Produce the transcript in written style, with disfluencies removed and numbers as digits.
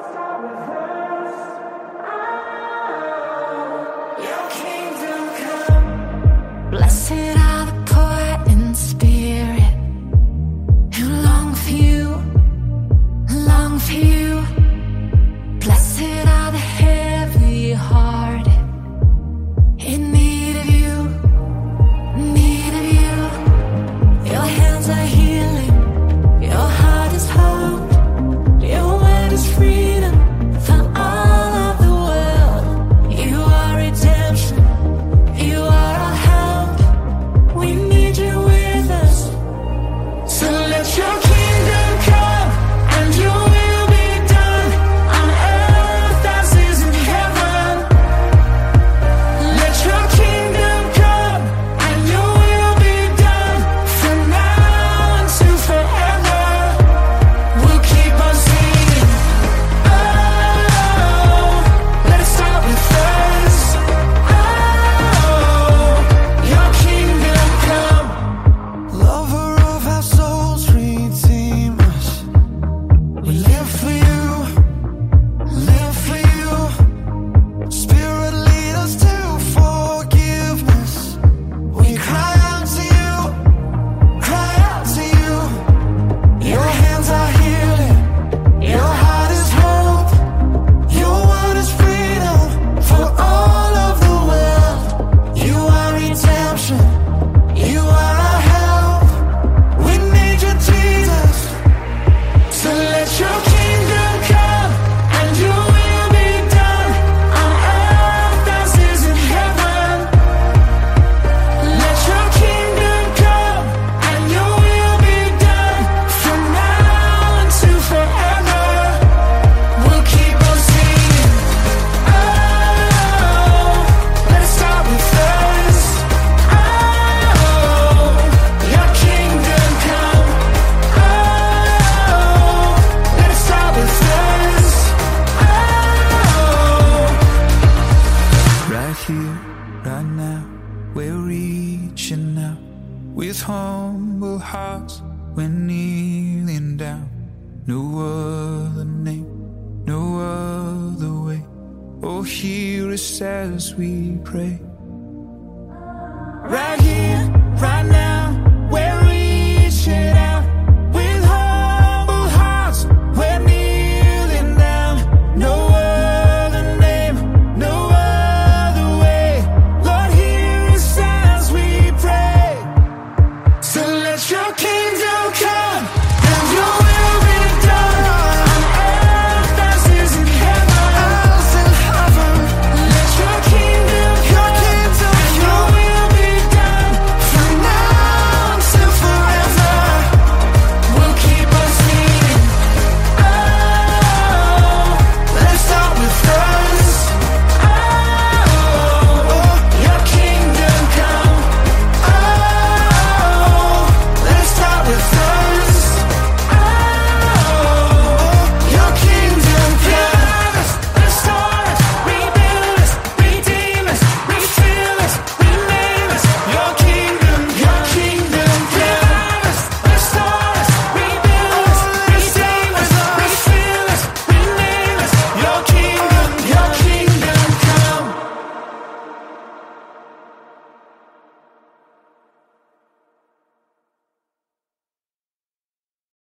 Blessed are the poor in spirit, who long for you, long for you. Blessed are the heavy hearted, in need of you, need of you. Your hands are healing, your heart is hope, your word is freedom for all of the world. You are redemption, you are our help. We need you with us. So let your kingdom come and your will be done on earth as is in heaven. Let your kingdom come and your will be done from now until forever. We'll keep on singing. Oh, let it start with us. Oh, your kingdom come. Lover of our souls, redeem us. We live for you, live for you. Spirit, lead us to forgiveness. We cry out to you, cry out to you. Your hands are healing, your heart is hope, your word is freedom for all of the world. You are redemption, you are our help. We need you, Jesus. So let your kingdom come and your will be done on earth as is in heaven. Let your kingdom come and your will be done from now until forever. We'll keep on singing. Oh, let it start with us. Oh, your kingdom come. Oh, let it start with us. Oh, Right here, right now, we're reaching out with humble hearts. We're kneeling down. No other name, no other way. Oh, hear us as we pray.